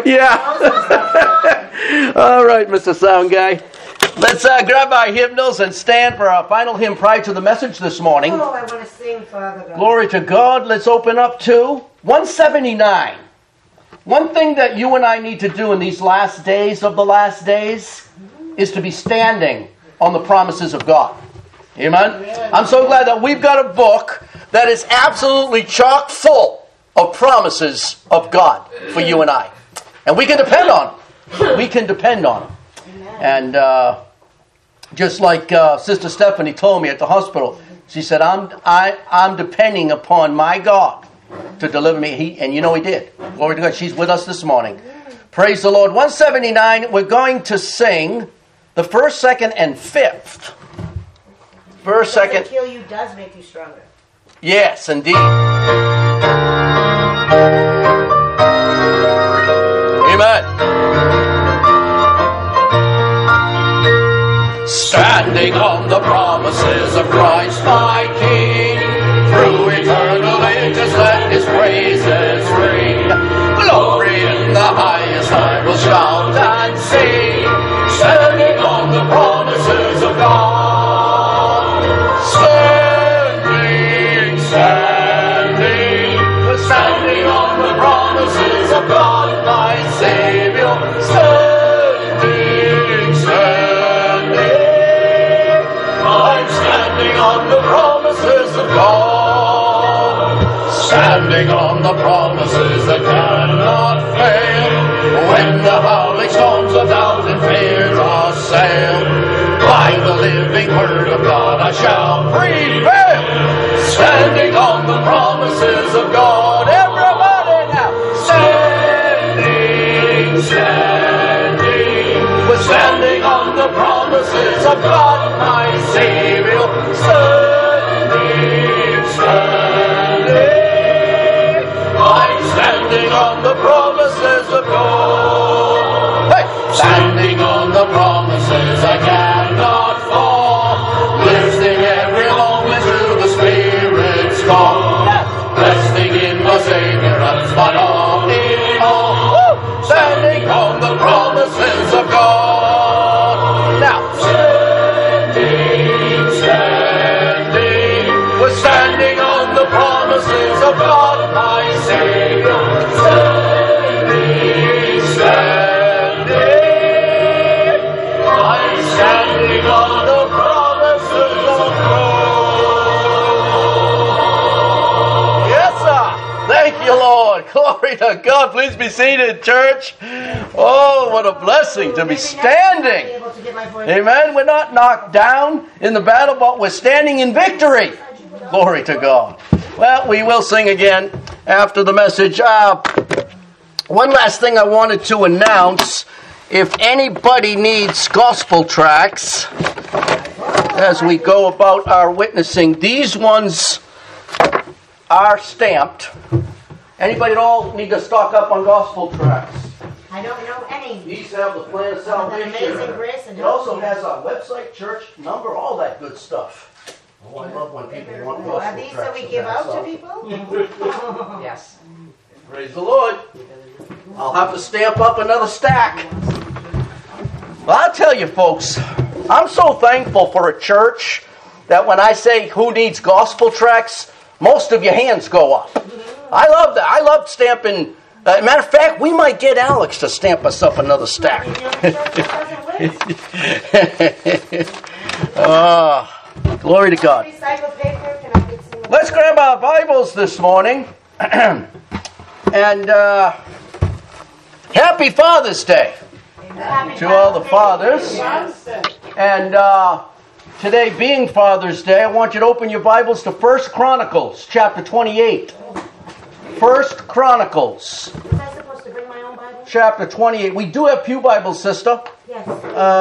Yeah. All right, Mr. Sound Guy. Let's grab our hymnals and stand for our final hymn prior to the message this morning. Oh, I want to sing, Father God. Glory to God. Let's open up to 179. One thing that you and I need to do in these last days of the last days is to be standing on the promises of God. Amen? I'm so glad that we've got a book that is absolutely chock full of promises of God for you and I. And we can depend on them. We can depend on them. And just like Sister Stephanie told me at the hospital, she said, I'm depending upon my God to deliver me. And you know He did. Glory to God. She's with us this morning. Praise the Lord. 179, we're going to sing the first, second, and fifth. First, second. Doesn't kill you does make you stronger. Yes, indeed. Amen. Standing on the promises of Christ my King, through eternal ages let His praises ring. Glory in the highest I will shout and sing, standing on the promises of God. Standing, standing, we're standing on the promises of God my Savior. Standing, standing, I'm standing on the promises of God. Standing on the promises that cannot fail. When the howling storms of doubt and fear assail, by the living word of God I shall prevail. Standing on the promises of God. Everybody now. Standing, standing, we're standing on the promises of God my Savior. Standing, standing, I'm standing on the promises of God. Hey! Standing on the promises I cannot fall. Listening every moment to the Spirit's call. Resting in my Savior as my all in all. Standing on the promises of God. Now, standing, standing, we're standing on the promises of God my Savior. Standing, standing, I'm standing on the promises of God. Yes, sir. Thank you, Lord. Glory to God. Please be seated, church. Oh, what a blessing to be standing. Amen. We're not knocked down in the battle, but we're standing in victory. Glory to God. Well, we will sing again after the message. One last thing I wanted to announce. If anybody needs gospel tracts as we go about our witnessing, these ones are stamped. Anybody at all need to stock up on gospel tracts? I don't know any. These have the plan of salvation. Amazing grace and it also has our website, church number, all that good stuff. Oh, I love when people want gospel Are these tracts. that we give out to people? Yes. Praise the Lord. I'll have to stamp up another stack. Well, I'll tell you, folks, I'm so thankful for a church that when I say who needs gospel tracts, most of your hands go up. I love that. I love stamping. Matter of fact, we might get Alex to stamp us up another stack. Glory to God. Let's grab our Bibles this morning. And happy Father's Day to all the fathers. And today being Father's Day, I want you to open your Bibles to 1 Chronicles chapter 28. 1 Chronicles chapter 28. We do have pew Bibles, sister. Yes.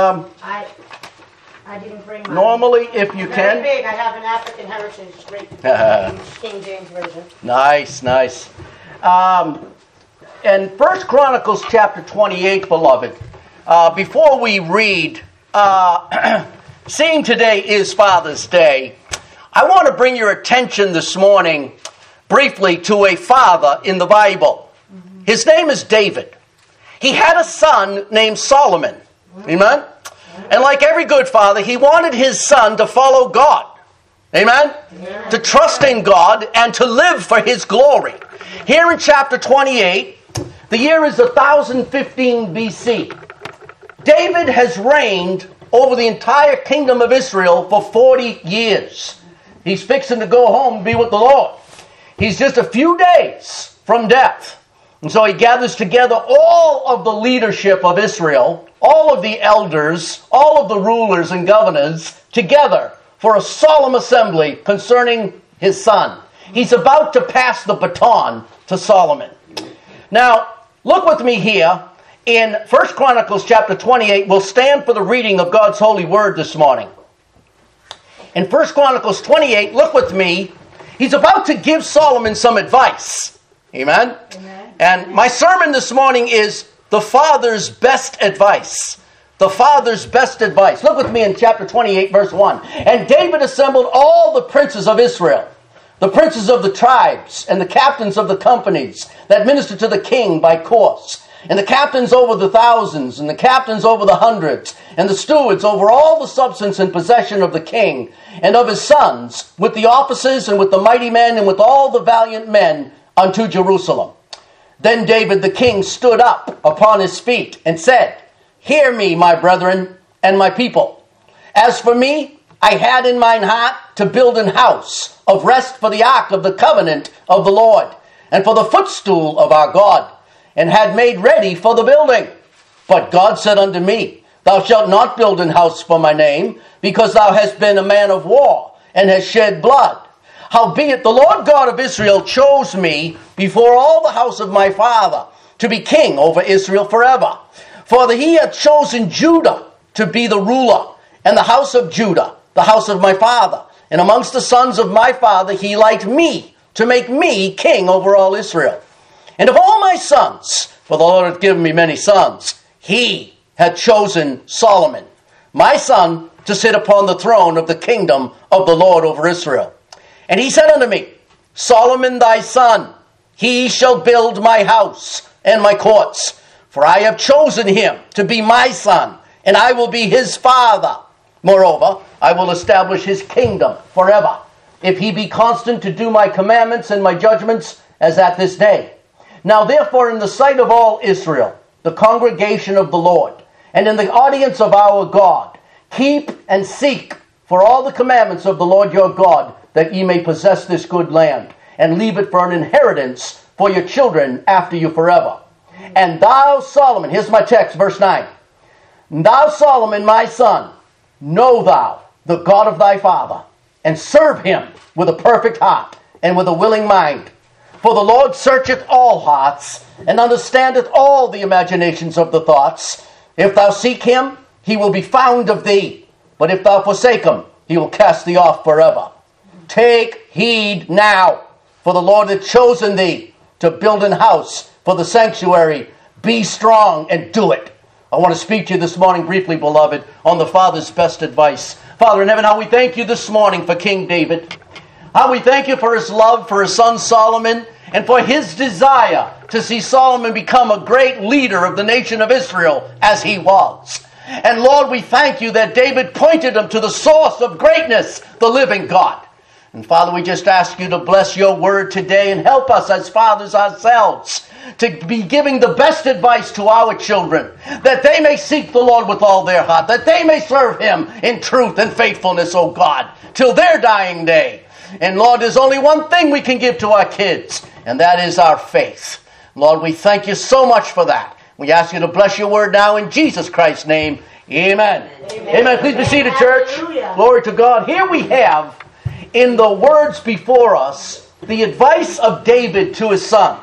I didn't bring mine. Normally, if you can. Very big. I have an African Heritage Great King James Version. Nice. And 1 Chronicles chapter 28, beloved, before we read, seeing today is Father's Day, I want to bring your attention this morning briefly to a father in the Bible. His name is David. he had a son named Solomon. Amen? And like every good father, he wanted his son to follow God. Amen? To trust in God and to live for his glory. Here in chapter 28, the year is 1015 BC. David has reigned over the entire kingdom of Israel for 40 years. He's fixing to go home and be with the Lord. He's just a few days from death. And so he gathers together all of the leadership of Israel, all of the elders, all of the rulers and governors together for a solemn assembly concerning his son. He's about to pass the baton to Solomon. Now, look with me here in 1 Chronicles chapter 28. We'll stand for the reading of God's holy word this morning. In 1 Chronicles 28, look with me. He's about to give Solomon some advice. Amen? Amen. And my sermon this morning is the Father's best advice. The Father's best advice. Look with me in chapter 28, verse 1. And David assembled all the princes of Israel, the princes of the tribes, and the captains of the companies that ministered to the king by course, and the captains over the thousands, and the captains over the hundreds, and the stewards over all the substance and possession of the king, and of his sons, with the officers, and with the mighty men, and with all the valiant men, unto Jerusalem. Then David the king stood up upon his feet, and said, Hear me, my brethren, and my people. As for me, I had in mine heart to build an house of rest for the ark of the covenant of the Lord, and for the footstool of our God, and had made ready for the building. But God said unto me, Thou shalt not build an house for my name, because thou hast been a man of war, and hast shed blood. Howbeit the Lord God of Israel chose me before all the house of my father to be king over Israel forever. For that he had chosen Judah to be the ruler, and the house of Judah, the house of my father. And amongst the sons of my father he liked me, to make me king over all Israel. And of all my sons, for the Lord hath given me many sons, he had chosen Solomon, my son, to sit upon the throne of the kingdom of the Lord over Israel. And he said unto me, Solomon thy son, he shall build my house and my courts. For I have chosen him to be my son, and I will be his father. Moreover, I will establish his kingdom forever, if he be constant to do my commandments and my judgments, as at this day. Now therefore, in the sight of all Israel, the congregation of the Lord, and in the audience of our God, keep and seek for all the commandments of the Lord your God, that ye may possess this good land, and leave it for an inheritance for your children after you forever. And thou, Solomon, here's my text, verse 9. Thou, Solomon, my son, know thou the God of thy father, and serve him with a perfect heart, and with a willing mind. For the Lord searcheth all hearts, and understandeth all the imaginations of the thoughts. If thou seek him, he will be found of thee. But if thou forsake him, he will cast thee off forever. Take heed now, for the Lord hath chosen thee to build an house for the sanctuary. Be strong and do it. I want to speak to you this morning briefly, beloved, on the Father's best advice. Father in heaven, how we thank you this morning for King David. How we thank you for his love for his son Solomon, and for his desire to see Solomon become a great leader of the nation of Israel as he was. And Lord, we thank you that David pointed him to the source of greatness, the living God. And Father, we just ask you to bless your word today and help us as fathers ourselves to be giving the best advice to our children, that they may seek the Lord with all their heart, that they may serve him in truth and faithfulness, O God, till their dying day. And Lord, there's only one thing we can give to our kids, and that is our faith. Lord, we thank you so much for that. We ask you to bless your word now in Jesus Christ's name. Amen. Amen. Amen. Please be seated, church. Hallelujah. Glory to God. Here we have, in the words before us, the advice of David to his son.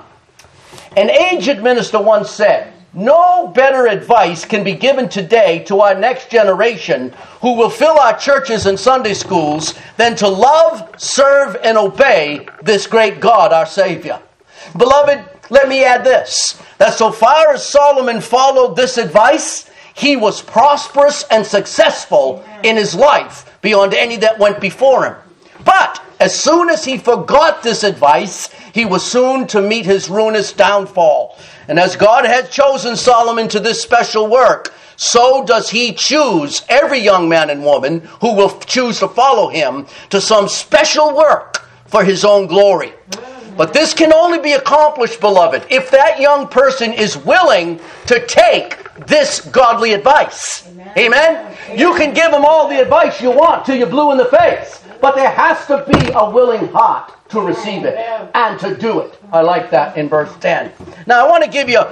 An aged minister once said, no better advice can be given today to our next generation who will fill our churches and Sunday schools than to love, serve, and obey this great God, our Savior. Beloved, let me add this, that so far as Solomon followed this advice, he was prosperous and successful in his life beyond any that went before him. But as soon as he forgot this advice, he was soon to meet his ruinous downfall. And as God has chosen Solomon to this special work, so does he choose every young man and woman who will choose to follow him to some special work for his own glory. But this can only be accomplished, beloved, if that young person is willing to take this godly advice. Amen? You can give them all the advice you want till you're blue in the face. But there has to be a willing heart to receive it and to do it. I like that in verse 10. Now I want to give you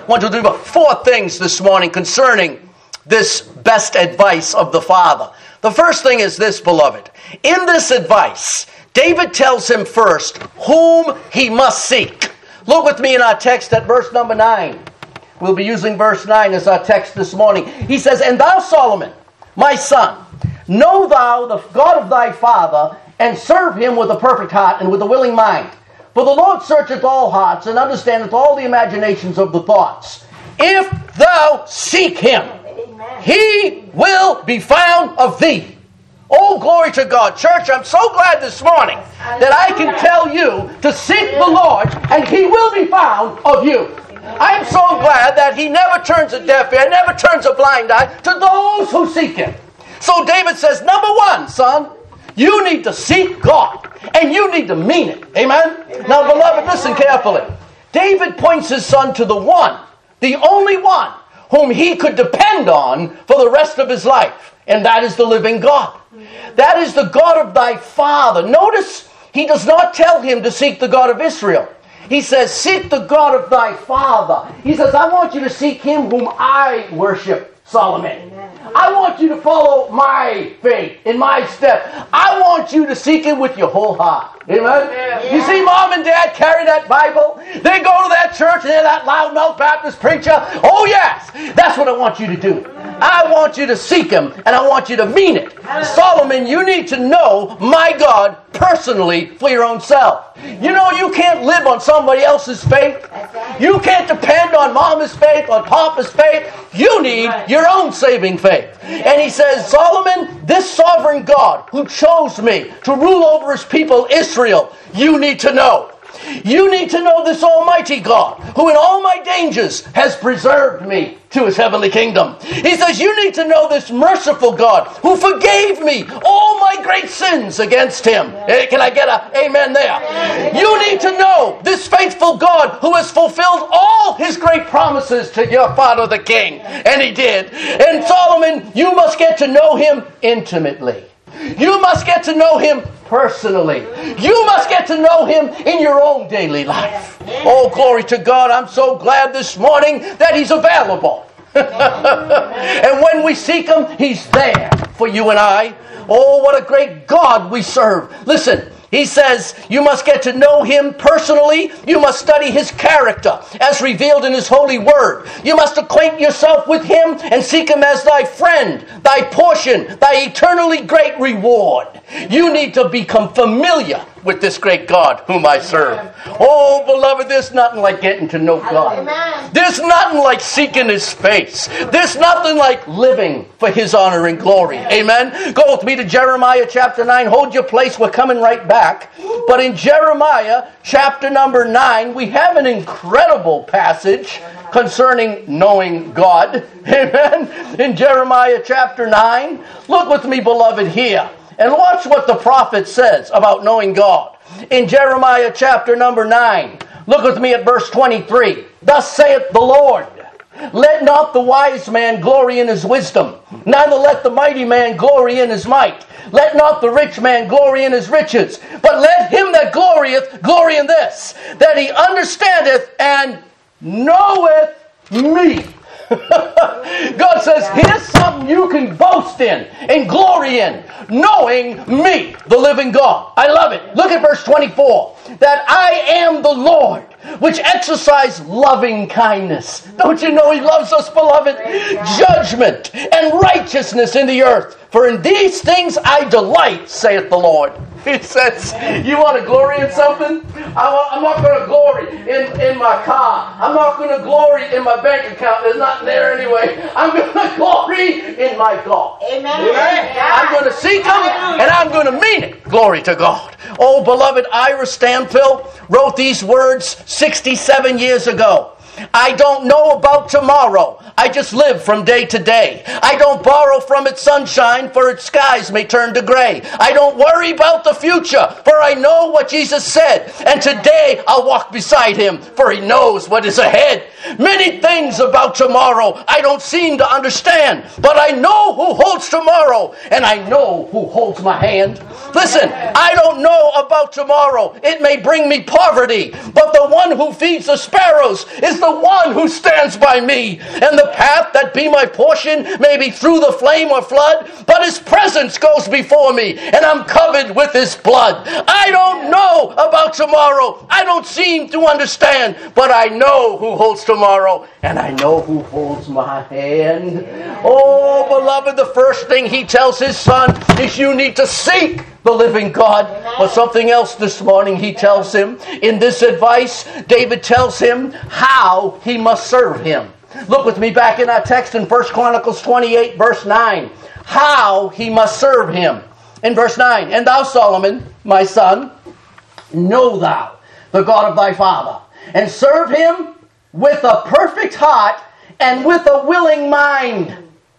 4 things this morning concerning this best advice of the Father. The first thing is this, beloved. In this advice, David tells him first whom he must seek. Look with me in our text at verse number 9. We'll be using verse 9 as our text this morning. He says, "And thou, Solomon, my son, know thou the God of thy father, and serve him with a perfect heart and with a willing mind. For the Lord searcheth all hearts, and understandeth all the imaginations of the thoughts. If thou seek him, he will be found of thee." Oh, glory to God. Church, I'm so glad this morning that I can tell you to seek the Lord, and he will be found of you. I'm so glad that he never turns a deaf ear, never turns a blind eye to those who seek him. So David says, number 1, son, you need to seek God, and you need to mean it. Amen? Now, beloved, listen carefully. David points his son to the one, the only one, whom he could depend on for the rest of his life, and that is the living God. That is the God of thy father. Notice, he does not tell him to seek the God of Israel. He says, seek the God of thy father. He says, I want you to seek him whom I worship, Solomon. I want you to follow my faith in my step. I want you to seek him with your whole heart. Amen? Yeah. You see, Mom and Dad carry that Bible. They go to that church and they're that loudmouth Baptist preacher. Oh, yes. That's what I want you to do. I want you to seek him, and I want you to mean it. Solomon, you need to know my God personally for your own self. You know, you can't live on somebody else's faith. You can't depend on Mama's faith, on Papa's faith. You need your own saving faith. And he says, Solomon, this sovereign God who chose me to rule over his people Israel, you need to know. You need to know this almighty God who in all my dangers has preserved me to his heavenly kingdom. He says, you need to know this merciful God who forgave me all my great sins against him. Hey, can I get a amen there? You need to know this faithful God who has fulfilled all his great promises to your father the king. And he did. And Solomon, you must get to know him intimately. You must get to know him personally. You must get to know him in your own daily life. Oh, glory to God. I'm so glad this morning that he's available. And when we seek him, he's there for you and I. Oh, what a great God we serve. Listen. He says, you must get to know him personally. You must study his character as revealed in his holy word. You must acquaint yourself with him and seek him as thy friend, thy portion, thy eternally great reward. You need to become familiar with this great God whom I serve. Oh, beloved, there's nothing like getting to know God. There's nothing like seeking his face. There's nothing like living for his honor and glory. Amen? Go with me to Jeremiah chapter 9. Hold your place. We're coming right back. But in Jeremiah chapter number 9, we have an incredible passage concerning knowing God. Amen? In Jeremiah chapter 9, look with me, beloved, here. And watch what the prophet says about knowing God. In Jeremiah chapter number 9, look with me at verse 23. Thus saith the Lord, let not the wise man glory in his wisdom, neither let the mighty man glory in his might. Let not the rich man glory in his riches, but let him that glorieth glory in this, that he understandeth and knoweth me. God says, here's something you can boast in and glory in, knowing me, the living God. I love it. Look at verse 24. That I am the Lord, which exercise loving kindness. Don't you know he loves us, beloved? Judgment and righteousness in the earth. For in these things I delight, saith the Lord. He says, you want to glory in something? I'm not going to glory in my car. I'm not going to glory in my bank account. There's nothing there anyway. I'm going to glory in my God. Amen. I'm going to seek him and I'm going to mean it. Glory to God. Oh, beloved, Ira Stanfill wrote these words 67 years ago. I don't know about tomorrow. I just live from day to day. I don't borrow from its sunshine, for its skies may turn to gray. I don't worry about the future, for I know what Jesus said. And today I'll walk beside him, for he knows what is ahead. Many things about tomorrow I don't seem to understand, but I know who holds tomorrow, and I know who holds my hand. Listen, I don't know about tomorrow. It may bring me poverty, but the one who feeds the sparrows is the one who stands by me. And the path that be my portion may be through the flame or flood, but his presence goes before me, and I'm covered with his blood. I don't know about tomorrow. I don't seem to understand, but I know who holds tomorrow, and I know who holds my hand. Oh, beloved, the first thing he tells his son is you need to seek the living God. But something else this morning he tells him. In this advice, David tells him how he must serve him. Look with me back in our text in 1 Chronicles 28, verse 9. How he must serve him. In verse 9, and thou, Solomon, my son, know thou the God of thy father, and serve him with a perfect heart and with a willing mind.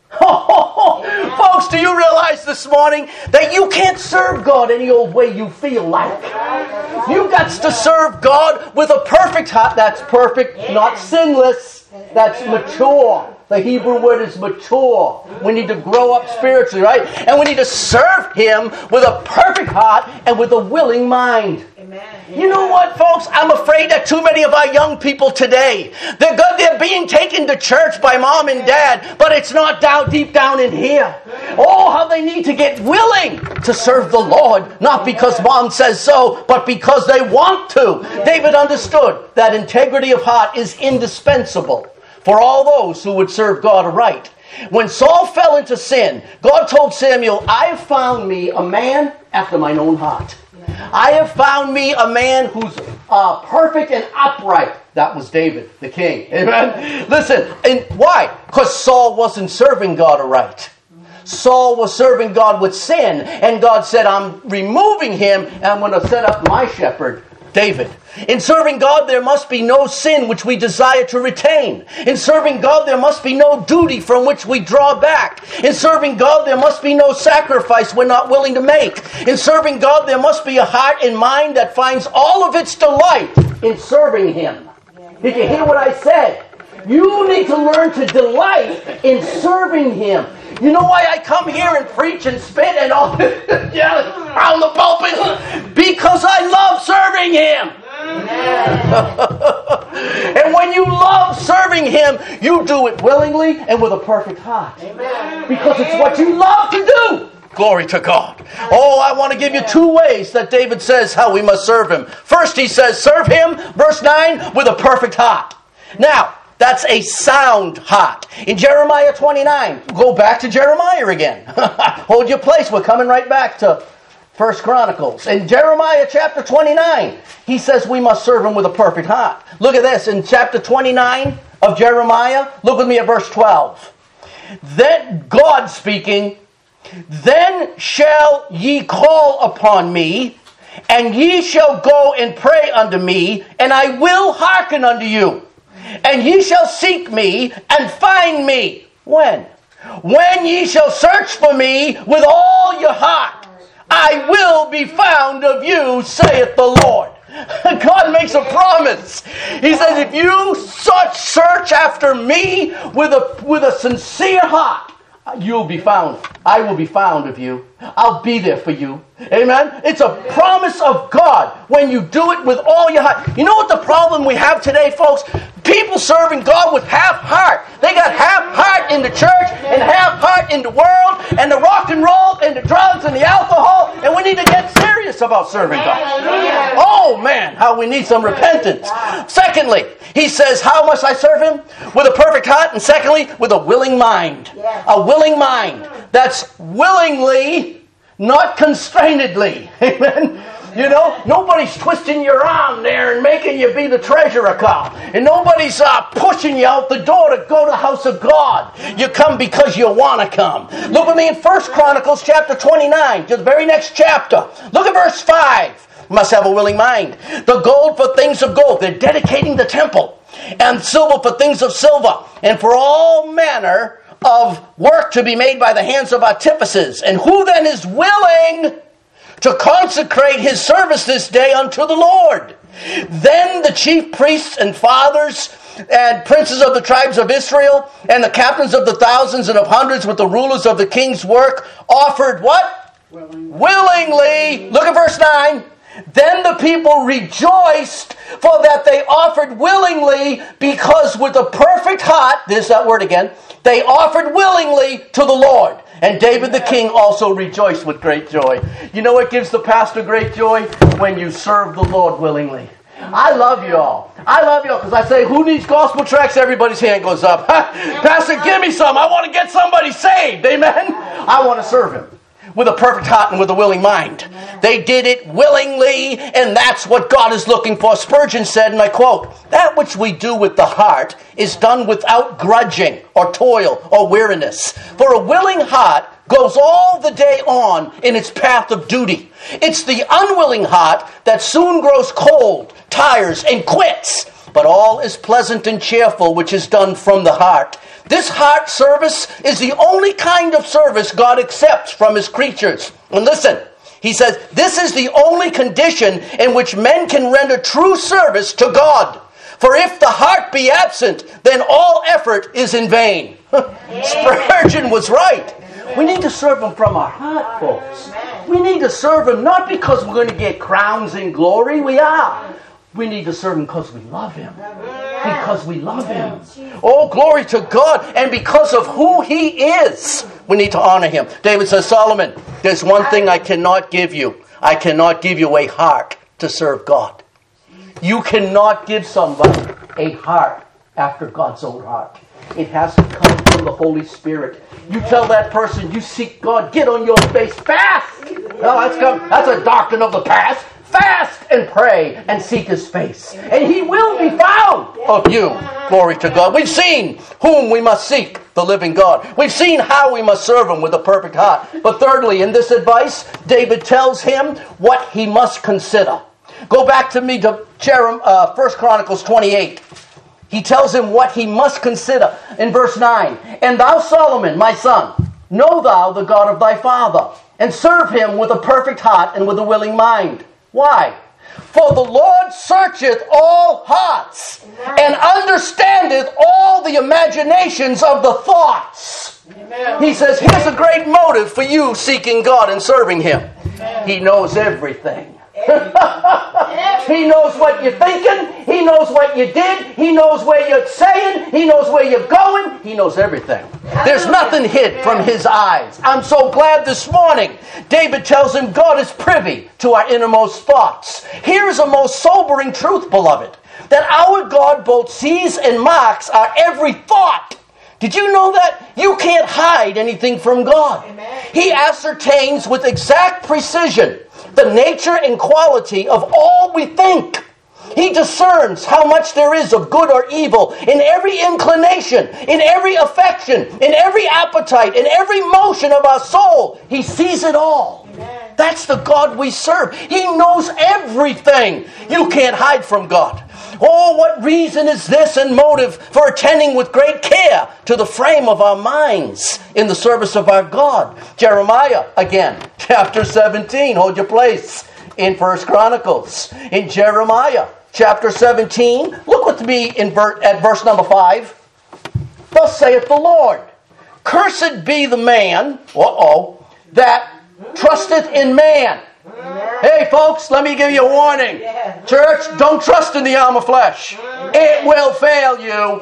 Folks, do you realize this morning that you can't serve God any old way you feel like? You've got to serve God with a perfect heart. That's perfect, not sinless. That's mature. The Hebrew word is mature. We need to grow up spiritually, right? And we need to serve him with a perfect heart and with a willing mind. You know what, folks? I'm afraid that too many of our young people today, they're being taken to church by mom and dad, but it's not deep down in here. Oh, how they need to get willing to serve the Lord, not because mom says so, but because they want to. David understood that integrity of heart is indispensable for all those who would serve God aright. When Saul fell into sin, God told Samuel, I have found me a man after mine own heart. I have found me a man who's perfect and upright. That was David, the king. Amen? Listen, and why? Because Saul wasn't serving God aright. Saul was serving God with sin, and God said, I'm removing him, and I'm going to set up my shepherd, David. In serving God, there must be no sin which we desire to retain. In serving God, there must be no duty from which we draw back. In serving God, there must be no sacrifice we're not willing to make. In serving God, there must be a heart and mind that finds all of its delight in serving him. Did you hear what I said? You need to learn to delight in serving him. You know why I come here and preach and spit and all around the pulpit? Because I love serving him. And when you love serving him, you do it willingly and with a perfect heart. Because it's what you love to do. Glory to God. Oh, I want to give you two ways that David says how we must serve him. First, he says, serve him, verse 9, with a perfect heart. Now, that's a sound heart. In Jeremiah 29, go back to Jeremiah again. Hold your place. We're coming right back to 1 Chronicles. In Jeremiah chapter 29, he says we must serve him with a perfect heart. Look at this. In chapter 29 of Jeremiah, look with me at verse 12. Then God speaking, then shall ye call upon me, and ye shall go and pray unto me, and I will hearken unto you. And ye shall seek me and find me. When? When ye shall search for me with all your heart. I will be found of you, saith the Lord. God makes a promise. He says, if you search after me with a sincere heart, you'll be found. I will be found of you. I'll be there for you. Amen? It's a promise of God when you do it with all your heart. You know what the problem we have today, folks? People serving God with half heart. They got half heart in the church and half heart in the world and the rock and roll and the drugs and the alcohol. And we need to get serious about serving God. Oh man, how we need some repentance. Secondly, he says, how must I serve him? With a perfect heart. And secondly, with a willing mind. A willing mind. That's willingly, not constrainedly. Amen. You know, nobody's twisting your arm there and making you be the treasurer cow. And nobody's pushing you out the door to go to the house of God. You come because you want to come. Look with me in 1 Chronicles chapter 29, to the very next chapter. Look at verse 5. You must have a willing mind. The gold for things of gold. They're dedicating the temple. and silver for things of silver, and for all manner of work to be made by the hands of artificers. And who then is willing to consecrate his service this day unto the Lord? Then the chief priests and fathers and princes of the tribes of Israel and the captains of the thousands and of hundreds with the rulers of the king's work offered what? Willingly. Look at verse 9. Then the people rejoiced, for that they offered willingly, because with a perfect heart, there's that word again, they offered willingly to the Lord. And David the king also rejoiced with great joy. You know what gives the pastor great joy? When you serve the Lord willingly. I love you all. I love you all because I say, who needs gospel tracts? Everybody's hand goes up. Pastor, give me some. I want to get somebody saved. Amen? I want to serve him with a perfect heart and with a willing mind. They did it willingly, and that's what God is looking for. Spurgeon said, and I quote, "That which we do with the heart is done without grudging or toil or weariness. For a willing heart goes all the day on in its path of duty. It's the unwilling heart that soon grows cold, tires, and quits. But all is pleasant and cheerful which is done from the heart. This heart service is the only kind of service God accepts from his creatures." And listen, he says, this is the only condition in which men can render true service to God. For if the heart be absent, then all effort is in vain. Spurgeon was right. We need to serve him from our heart, folks. We need to serve him not because we're going to get crowns and glory. We are. We need to serve him because we love him. Because we love him. Oh, glory to God. And because of who he is, we need to honor him. David says, Solomon, there's one thing I cannot give you. I cannot give you a heart to serve God. You cannot give somebody a heart after God's own heart. It has to come from the Holy Spirit. You tell that person, you seek God, get on your face, fast. No, that's a doctrine of the past. Fast and pray and seek his face, and he will be found of you. Glory to God. We've seen whom we must seek, the living God. We've seen how we must serve him with a perfect heart. But thirdly, in this advice, David tells him what he must consider. Go back to me to 1 Chronicles 28. He tells him what he must consider in verse 9. "And thou, Solomon, my son, know thou the God of thy father, and serve him with a perfect heart and with a willing mind." Why? "For the Lord searcheth all hearts, and understandeth all the imaginations of the thoughts." Amen. He says, here's a great motive for you seeking God and serving him. Amen. He knows everything. He knows what you're thinking. He knows what you did. He knows where you're saying. He knows where you're going. He knows everything. There's nothing hid from his eyes. I'm so glad this morning David tells him God is privy to our innermost thoughts. Here's a most sobering truth, beloved, that our God both sees and marks our every thought. Did you know that? You can't hide anything from God. Amen. He ascertains with exact precision the nature and quality of all we think. He discerns how much there is of good or evil in every inclination, in every affection, in every appetite, in every motion of our soul. He sees it all. Amen. That's the God we serve. He knows everything. You can't hide from God. Oh, what reason is this and motive for attending with great care to the frame of our minds in the service of our God? Jeremiah, again, chapter 17. Hold your place in 1 Chronicles. In Jeremiah, chapter 17, look with me at verse number 5. "Thus saith the Lord, Cursed be the man, that trusteth in man." Hey folks, let me give you a warning. Church, don't trust in the arm of flesh. It will fail you.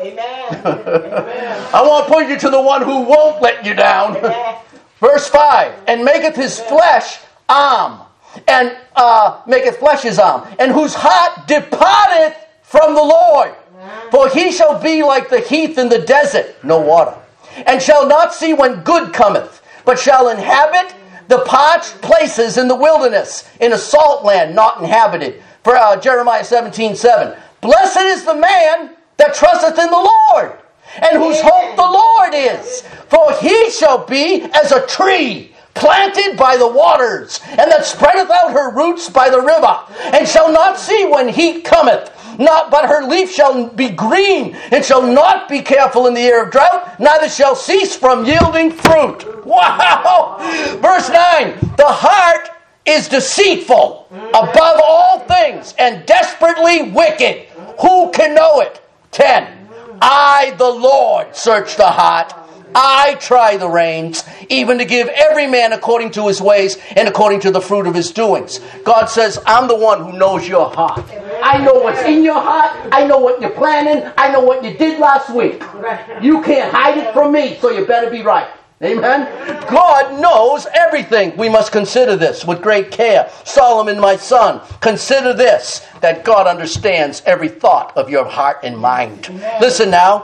I want to point you to the one who won't let you down. Verse 5, "And maketh his flesh arm, and maketh flesh his arm, and whose heart departeth from the Lord. For he shall be like the heath in the desert," no water, "and shall not see when good cometh, but shall inhabit the parched places in the wilderness, in a salt land not inhabited." For Jeremiah 17:7. "Blessed is the man that trusteth in the Lord, and whose hope the Lord is. For he shall be as a tree planted by the waters, and that spreadeth out her roots by the river, and shall not see when heat cometh, but her leaf shall be green, and shall not be careful in the year of drought, neither shall cease from yielding fruit. Wow! Verse 9, the heart is deceitful above all things, and desperately wicked. Who can know it? 10, I, the Lord, search the heart. I try the reins, even to give every man according to his ways and according to the fruit of his doings. God says, I'm the one who knows your heart. I know what's in your heart. I know what you're planning. I know what you did last week. You can't hide it from me, so you better be right. Amen? God knows everything. We must consider this with great care. Solomon, my son, consider this, that God understands every thought of your heart and mind. Listen now.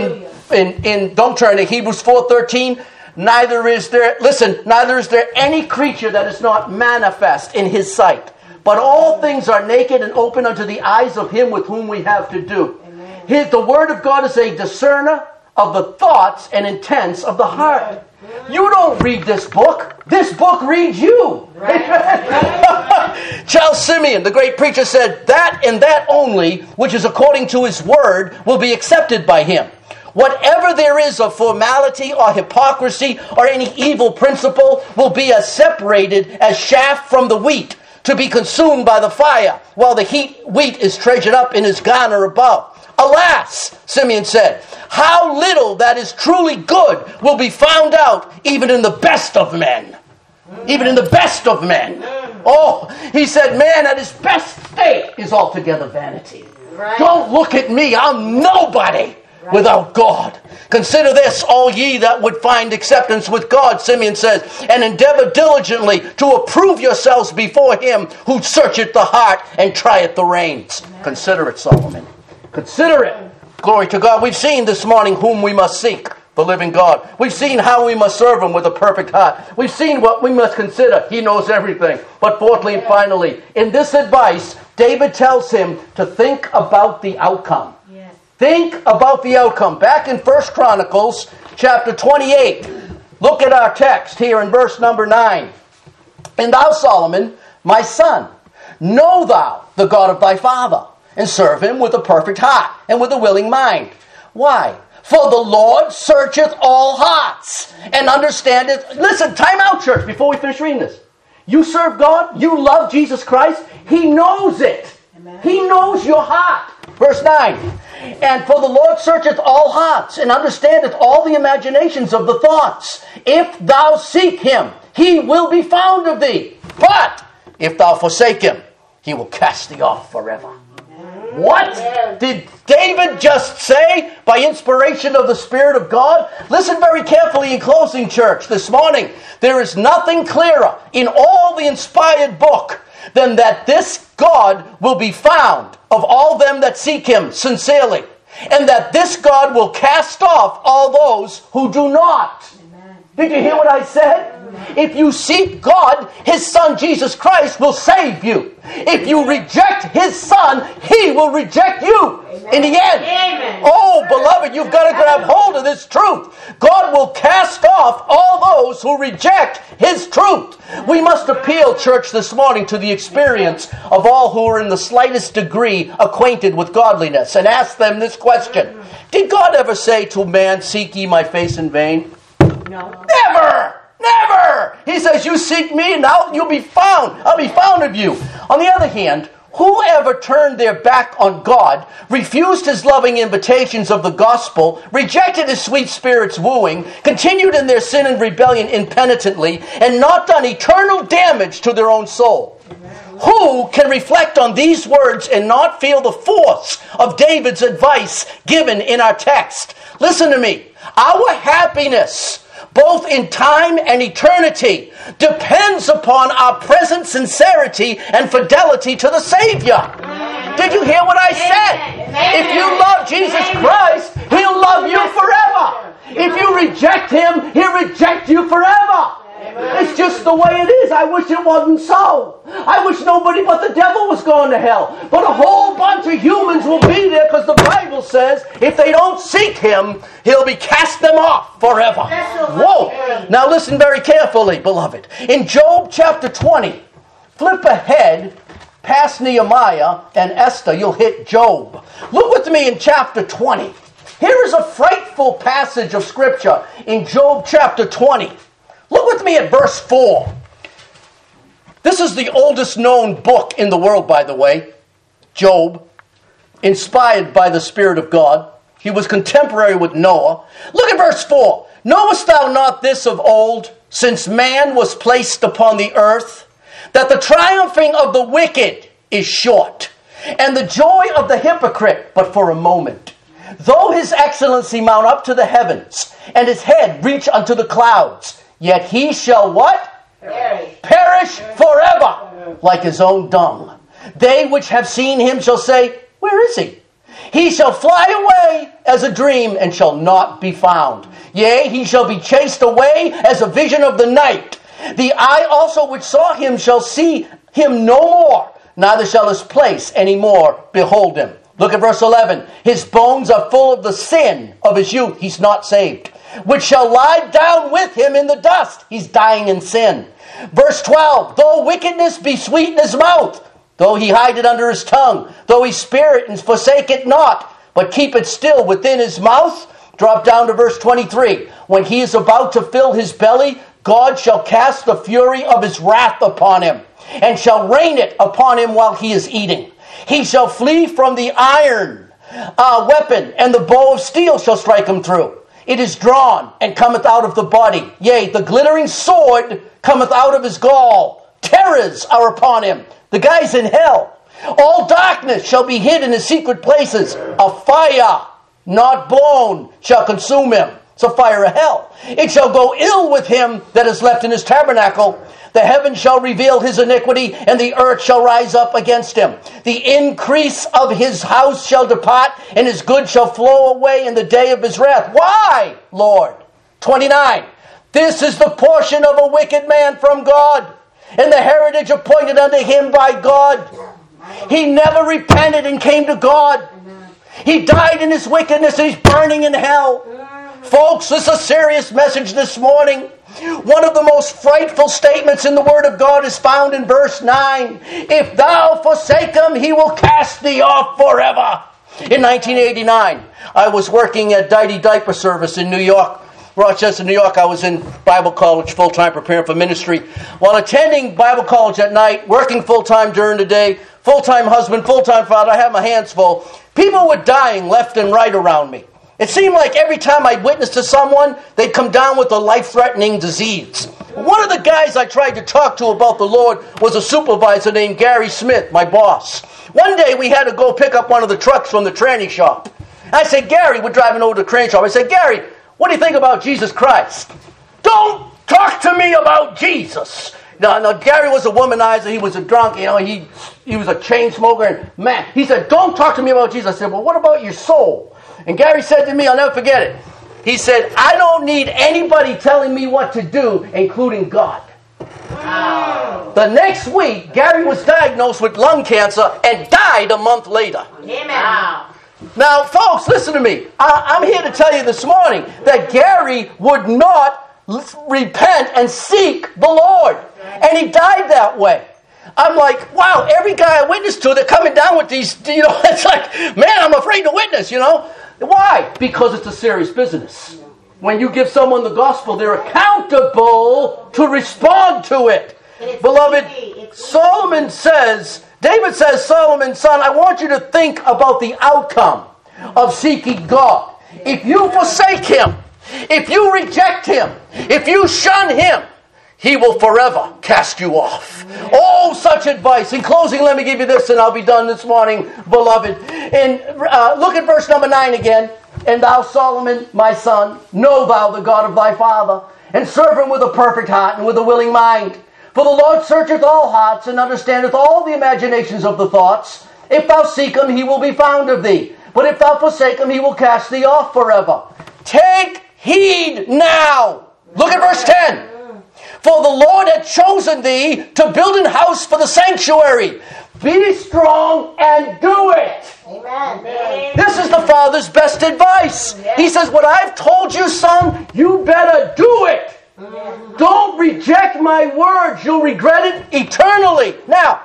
Don't turn to Hebrews 4:13. Neither is there any creature that is not manifest in his sight. But all things are naked and open unto the eyes of him with whom we have to do. The word of God is a discerner of the thoughts and intents of the heart. You don't read this book. This book reads you. Charles Simeon, the great preacher, said, that and that only, which is according to his word, will be accepted by him. Whatever there is of formality or hypocrisy or any evil principle will be as separated as chaff from the wheat, to be consumed by the fire, while the wheat is treasured up in his garner above. Alas, Simeon said, how little that is truly good will be found out even in the best of men. Even in the best of men. Oh, he said, man at his best state is altogether vanity. Right. Don't look at me, I'm nobody without God. Consider this, all ye that would find acceptance with God, Simeon says, and endeavor diligently to approve yourselves before him who searcheth the heart and trieth the reins. Amen. Consider it, Solomon. Consider it. Glory to God. We've seen this morning whom we must seek, the living God. We've seen how we must serve him with a perfect heart. We've seen what we must consider. He knows everything. But fourthly and finally, in this advice, David tells him to think about the outcome. Yes. Think about the outcome. Back in 1 Chronicles chapter 28, look at our text here in verse number 9. And thou, Solomon, my son, know thou the God of thy father, and serve him with a perfect heart and with a willing mind. Why? For the Lord searcheth all hearts and understandeth. Listen, time out, church, before we finish reading this. You serve God, you love Jesus Christ, he knows it. Amen. He knows your heart. Verse 9. And for the Lord searcheth all hearts and understandeth all the imaginations of the thoughts. If thou seek him, he will be found of thee. But if thou forsake him, he will cast thee off forever. What did David just say by inspiration of the Spirit of God? Listen very carefully in closing, church, this morning. There is nothing clearer in all the inspired book than that this God will be found of all them that seek him sincerely, and that this God will cast off all those who do not. Amen. Did you hear what I said? If you seek God, his Son Jesus Christ will save you. If you reject his Son, he will reject you. Amen. In the end. Amen. Oh, beloved, you've got to grab hold of this truth. God will cast off all those who reject his truth. We must appeal, church, this morning to the experience of all who are in the slightest degree acquainted with godliness and ask them this question. Did God ever say to man, seek ye my face in vain? No. Never! Never! He says, you seek me and you'll be found. I'll be found of you. On the other hand, whoever turned their back on God, refused his loving invitations of the gospel, rejected his sweet Spirit's wooing, continued in their sin and rebellion impenitently, and not done eternal damage to their own soul. Who can reflect on these words and not feel the force of David's advice given in our text? Listen to me. Our happiness, both in time and eternity, depends upon our present sincerity and fidelity to the Savior. Amen. Did you hear what I said? Amen. If you love Jesus Christ, he'll love you forever. If you reject him, he'll reject you forever. Amen. It's just the way it is. I wish it wasn't so. I wish nobody but the devil was going to hell. But a whole bunch of humans will be there because the Bible says if they don't seek him, he'll be cast them off forever. Whoa! Now listen very carefully, beloved. In Job chapter 20, flip ahead past Nehemiah and Esther, you'll hit Job. Look with me in chapter 20. Here is a frightful passage of Scripture in Job chapter 20. Look with me at verse 4. This is the oldest known book in the world, by the way. Job, inspired by the Spirit of God. He was contemporary with Noah. Look at verse 4. Knowest thou not this of old, since man was placed upon the earth, that the triumphing of the wicked is short, and the joy of the hypocrite but for a moment? Though his excellency mount up to the heavens, and his head reach unto the clouds, yet he shall what? Perish forever, like his own dung. They which have seen him shall say, where is he? He shall fly away as a dream, and shall not be found. Yea, he shall be chased away as a vision of the night. The eye also which saw him shall see him no more, neither shall his place any more behold him. Look at verse 11. His bones are full of the sin of his youth. He's not saved. Which shall lie down with him in the dust. He's dying in sin. Verse 12. Though wickedness be sweet in his mouth, though he hide it under his tongue, though he spare it and forsake it not, but keep it still within his mouth. Drop down to verse 23. When he is about to fill his belly, God shall cast the fury of his wrath upon him, and shall rain it upon him while he is eating. He shall flee from the iron weapon, and the bow of steel shall strike him through. It is drawn, and cometh out of the body. Yea, the glittering sword cometh out of his gall. Terrors are upon him. The guy's in hell. All darkness shall be hid in his secret places. A fire not blown shall consume him. It's a fire of hell. It shall go ill with him that is left in his tabernacle. The heavens shall reveal his iniquity, and the earth shall rise up against him. The increase of his house shall depart, and his good shall flow away in the day of his wrath. Why, Lord? 29. This is the portion of a wicked man from God, and the heritage appointed unto him by God. He never repented and came to God. He died in his wickedness, and he's burning in hell. Folks, this is a serious message this morning. One of the most frightful statements in the Word of God is found in verse 9. If thou forsake him, he will cast thee off forever. In 1989, I was working at Dighty Diaper Service in New York, Rochester, New York. I was in Bible college full-time preparing for ministry. While attending Bible college at night, working full-time during the day, full-time husband, full-time father, I had my hands full. People were dying left and right around me. It seemed like every time I'd witness to someone, they'd come down with a life-threatening disease. One of the guys I tried to talk to about the Lord was a supervisor named Gary Smith, my boss. One day we had to go pick up one of the trucks from the tranny shop. I said, Gary, we're driving over to the tranny shop. I said, Gary, what do you think about Jesus Christ? Don't talk to me about Jesus. No, Gary was a womanizer. He was a drunk. He was a chain smoker. And man, he said, don't talk to me about Jesus. I said, well, what about your soul? And Gary said to me, I'll never forget it. He said, I don't need anybody telling me what to do, including God. Wow. The next week, Gary was diagnosed with lung cancer and died a month later. Amen. Wow. Now, folks, listen to me. I'm here to tell you this morning that Gary would not repent and seek the Lord. And he died that way. I'm like, wow, every guy I witness to, they're coming down with these, it's like, man, I'm afraid to witness, Why? Because it's a serious business. When you give someone the gospel, they're accountable to respond to it. Beloved, Solomon says, David says, Solomon, son, I want you to think about the outcome of seeking God. If you forsake him, if you reject him, if you shun him, he will forever cast you off. Oh, such advice. In closing, let me give you this, and I'll be done this morning, beloved. And look at verse number 9 again. And thou, Solomon, my son, know thou the God of thy father, and serve him with a perfect heart and with a willing mind. For the Lord searcheth all hearts, and understandeth all the imaginations of the thoughts. If thou seek him, he will be found of thee. But if thou forsake him, he will cast thee off forever. Take heed now. Look at verse 10. For the Lord hath chosen thee to build an house for the sanctuary. Be strong and do it. Amen. This is the Father's best advice. He says, what I've told you, son, you better do it. Don't reject my words. You'll regret it eternally. Now,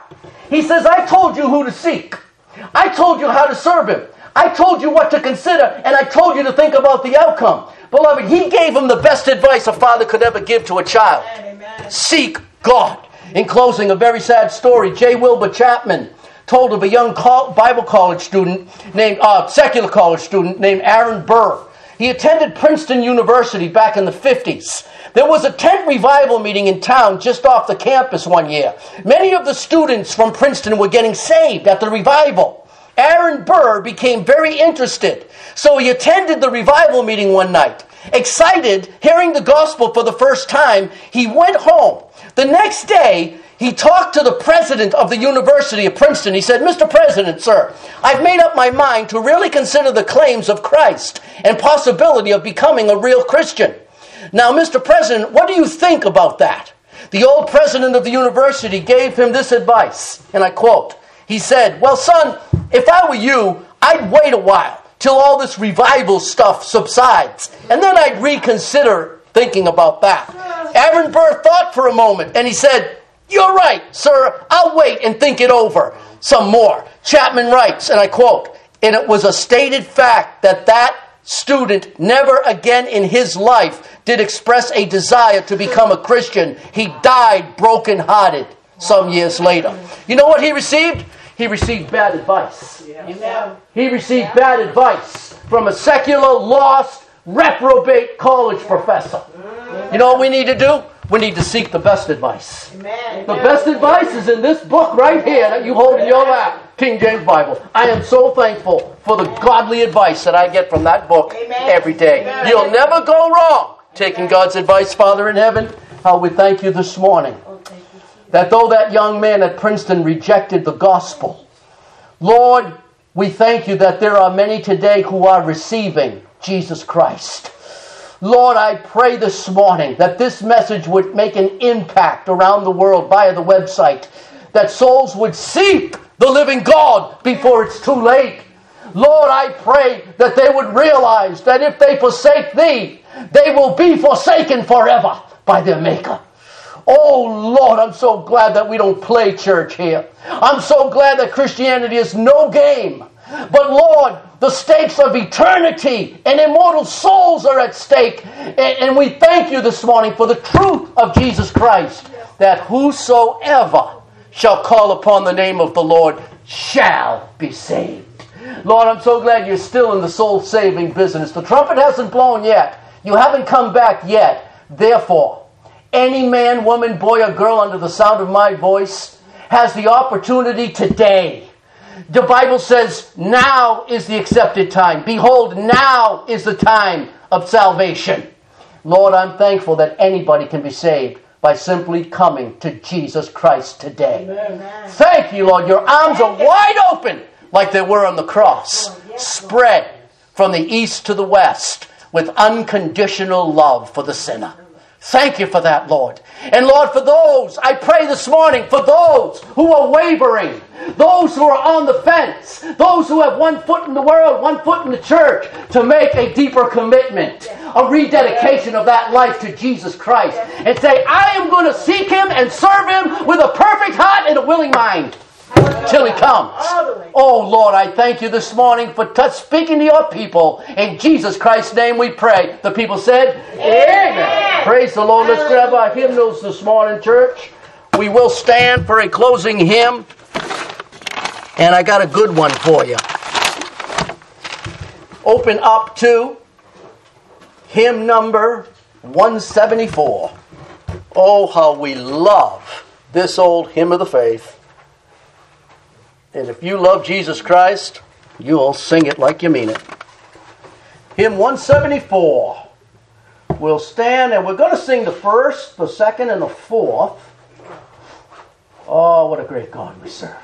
He says, I told you who to seek. I told you how to serve him. I told you what to consider, and I told you to think about the outcome. Beloved, he gave him the best advice a father could ever give to a child. Amen. Seek God. In closing, a very sad story. J. Wilbur Chapman told of a young Bible college student named, secular college student named Aaron Burr. He attended Princeton University back in the 50s. There was a tent revival meeting in town just off the campus one year. Many of the students from Princeton were getting saved at the revival. Aaron Burr became very interested, so he attended the revival meeting one night. Excited, hearing the gospel for the first time, he went home. The next day, he talked to the president of the University of Princeton. He said, Mr. President, sir, I've made up my mind to really consider the claims of Christ and possibility of becoming a real Christian. Now, Mr. President, what do you think about that? The old president of the university gave him this advice, and I quote, he said, well, son, if I were you, I'd wait a while till all this revival stuff subsides, and then I'd reconsider thinking about that. Aaron Burr thought for a moment, and he said, you're right, sir, I'll wait and think it over some more. Chapman writes, and I quote, and it was a stated fact that student never again in his life did express a desire to become a Christian. He died brokenhearted some years later. You know what he received? He received bad advice. Yeah. He received bad advice from a secular, lost, reprobate college professor. You know what we need to do? We need to seek the best advice. Amen. The best advice is in this book right here that you hold in your lap, King James Bible. I am so thankful for the godly advice that I get from that book every day. Amen. You'll never go wrong taking God's advice, Father in heaven. How we thank you this morning that though that young man at Princeton rejected the gospel, Lord, we thank you that there are many today who are receiving Jesus Christ. Lord, I pray this morning that this message would make an impact around the world via the website, that souls would seek the living God before it's too late. Lord, I pray that they would realize that if they forsake thee, they will be forsaken forever by their Maker. Oh, Lord, I'm so glad that we don't play church here. I'm so glad that Christianity is no game. But, Lord, the stakes of eternity and immortal souls are at stake. And we thank you this morning for the truth of Jesus Christ, that whosoever shall call upon the name of the Lord shall be saved. Lord, I'm so glad you're still in the soul-saving business. The trumpet hasn't blown yet. You haven't come back yet. Therefore, any man, woman, boy, or girl under the sound of my voice has the opportunity today. The Bible says, now is the accepted time. Behold, now is the time of salvation. Lord, I'm thankful that anybody can be saved by simply coming to Jesus Christ today. Amen. Thank you, Lord. Your arms are wide open like they were on the cross. Spread from the east to the west with unconditional love for the sinner. Thank you for that, Lord. And Lord, for those, I pray this morning, for those who are wavering, those who are on the fence, those who have one foot in the world, one foot in the church, to make a deeper commitment, a rededication of that life to Jesus Christ, and say, I am going to seek Him and serve Him with a perfect heart and a willing mind till He comes. Oh, Lord, I thank you this morning for speaking to your people. In Jesus Christ's name we pray. The people said, Amen. Praise the Lord. Let's grab our hymnals this morning, church. We will stand for a closing hymn. And I got a good one for you. Open up to hymn number 174. Oh, how we love this old hymn of the faith. And if you love Jesus Christ, you'll sing it like you mean it. Hymn 174. We'll stand and we're going to sing the first, the second, and the fourth. Oh, what a great God we serve.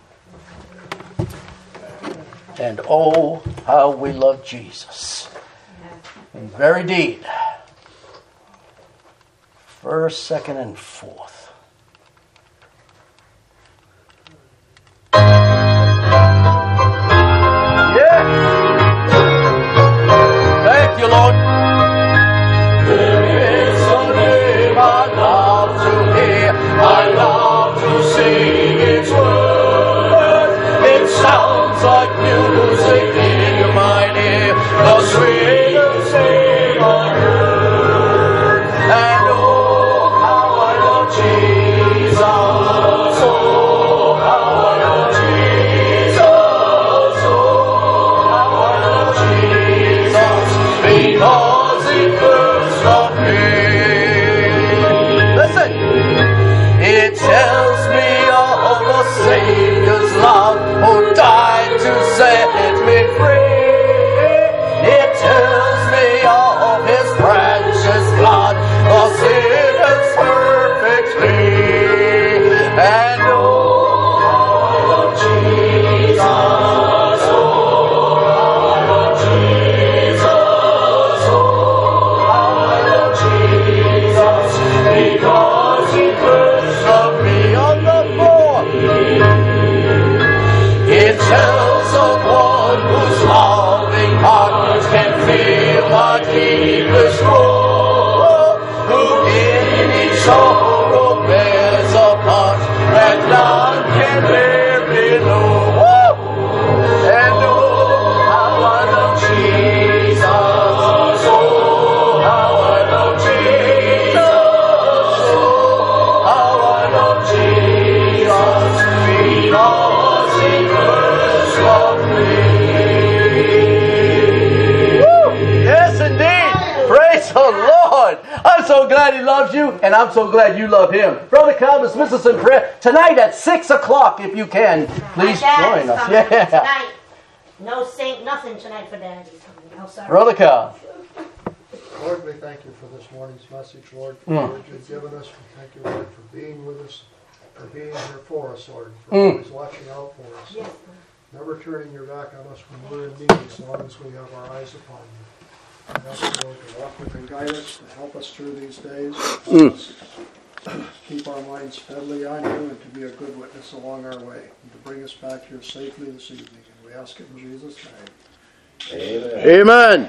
And oh, how we love Jesus. In very deed. First, second, and fourth. Thank you, Lord. There is a name I love to hear. I love to sing its word. so glad he loves you, and I'm so glad you love him. Brother Cal, dismiss us in prayer tonight at 6 o'clock, if you can. Please join us. Yeah. Tonight. No saint, nothing tonight for Dad. No, sorry. Brother Cal. Lord, we thank you for this morning's message, Lord, for what you've given us. We thank you, Lord, for being with us, for being here for us, Lord, for always watching out for us. Yes. Never turning your back on us when we're in need, as long as we have our eyes upon you. I ask you, Lord, to walk with and guide us, to help us through these days. Help us keep our minds steadily on you, and to be a good witness along our way, and to bring us back here safely this evening. And we ask it in Jesus' name. Amen.